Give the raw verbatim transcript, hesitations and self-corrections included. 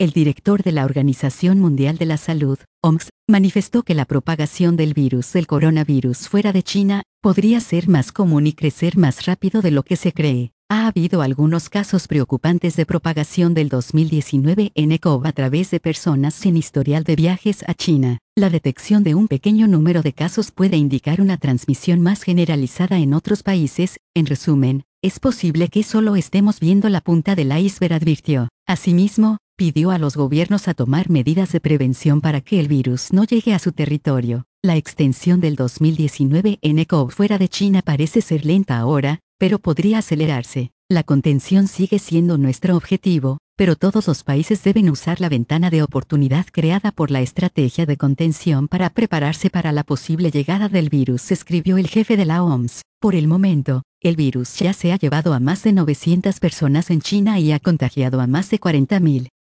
el director de la Organización Mundial de la Salud, O M S, manifestó que la propagación del virus del coronavirus fuera de China podría ser más común y crecer más rápido de lo que se cree. Ha habido algunos casos preocupantes de propagación del dos mil diecinueve en CoV a través de personas sin historial de viajes a China. La detección de un pequeño número de casos puede indicar una transmisión más generalizada en otros países. En resumen, es posible que solo estemos viendo la punta del iceberg, advirtió. Asimismo, pidió a los gobiernos a tomar medidas de prevención para que el virus no llegue a su territorio. La extensión del dos mil diecinueve en CoV fuera de China parece ser lenta ahora, pero podría acelerarse. La contención sigue siendo nuestro objetivo, pero todos los países deben usar la ventana de oportunidad creada por la estrategia de contención para prepararse para la posible llegada del virus, escribió el jefe de la O M S. Por el momento, el virus ya se ha llevado a más de novecientas personas en China y ha contagiado a más de cuarenta mil.